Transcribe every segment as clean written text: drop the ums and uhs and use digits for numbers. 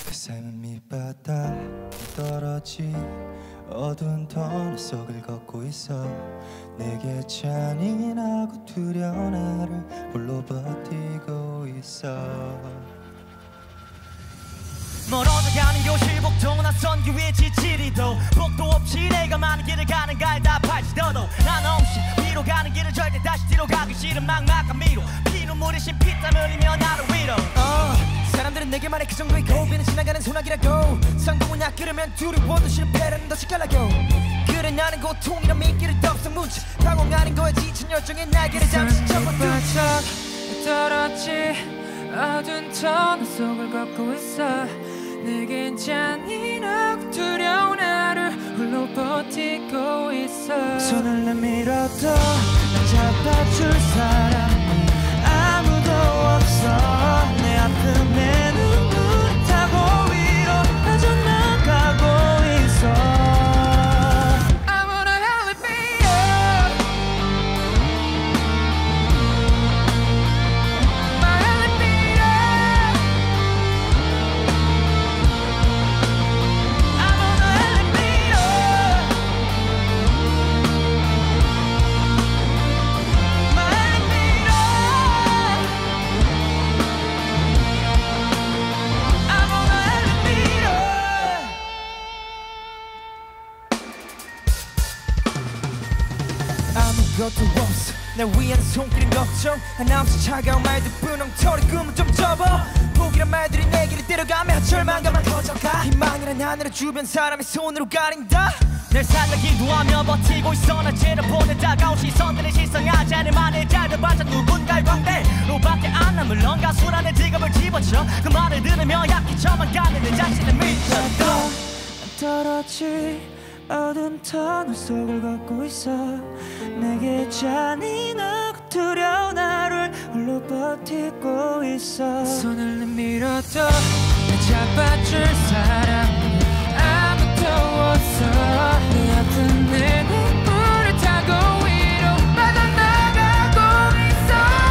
내 삶은 밑바닥 떨어진 어두운 터널 속을 걷고 있어. 내게 잔인하고 두려운 나를 홀로 버티고 있어. 멀어져 가는 요실복도 낯선 기회의 지치리도 복도 없이 내가 많은 길을 가는 갈 다 팔지더도 난 없이 위로 가는 길을 절대 다시 뒤로 가기 싫은 막막한 미로 피눈물이 신 피땀 흘리며 나를 위로 사람들은 내게 말해 그 정도의 고비는 지나가는 소나기라고. 성공은 약그르면 두려워도 실패라는 더 시깔라고. 그래 나는 고통이란 미끼를 덥석 뭉치 방황하는 거에 지친 열정의 날개를 잠시 접어두자. 떨어지 어두운 터널 속을 걷고 있어. 내겐 잔인하고 두려운 하루 홀로 버티고 있어. 손을 내밀어도 날 잡아줄 사람은 아무도 없어. 내 아픔에 눈물을 타고 위로 빠져나가고 있어. 아무것도 없어 날 위한 손길은 걱정. 한없이 차가운 말들 분홍털이 꿈을 좀 접어. 포기란 말들이 내 길을 때려가며 절망감만 커져가. 희망이란 하늘을 주변 사람의 손으로 가린다. 날 살려기도 하며 버티고 있어. 날 째려보는 다가온 시선들의 시선하지 않을 만해. 짧아봤자 누군가의 광대로밖에 안 나. 물론 가수라 내 직업을 집어쳐. 그 말을 들으며 약해져만 가는 내 자신을 미쳤다. 떨어지 어두운 터널 속을 걷고 있어. 내게 잔인하고 두려운 하루를 홀로 버티고 있어. 손을 내밀어도 날 잡아줄 사람은 아무도 없어. 내 아픈 내 눈물을 타고 위로 빠져나가고 있어.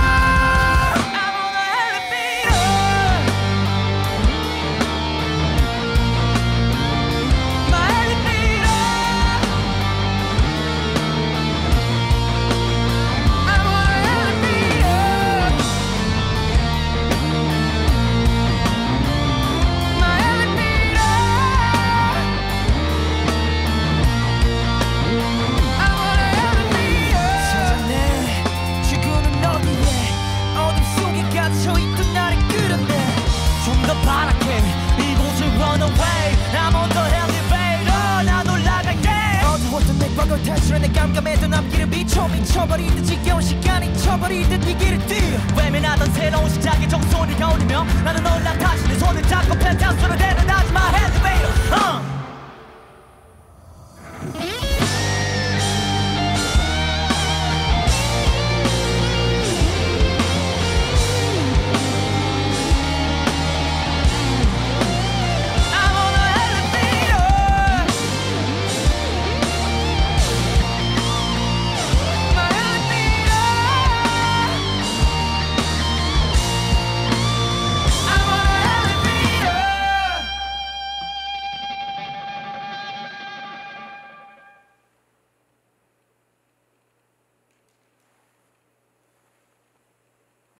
탈출해 내 깜깜했던 앞길을 비춰. 미쳐버릴 듯 지겨운 시간이 쳐버릴 듯 이 길을 뛰어. 외면하던 새로운